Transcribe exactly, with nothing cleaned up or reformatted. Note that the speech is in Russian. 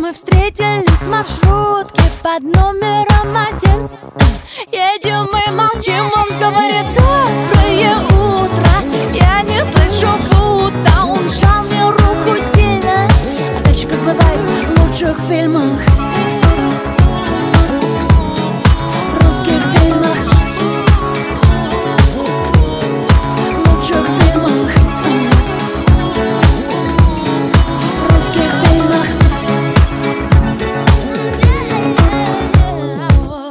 мы встретились в маршрутке под номером один. Едем и молчим, он говорит: доброе утро. Я не слышу, будто он сжал мне руку сильно. А дальше, как бывает в лучших фильмах,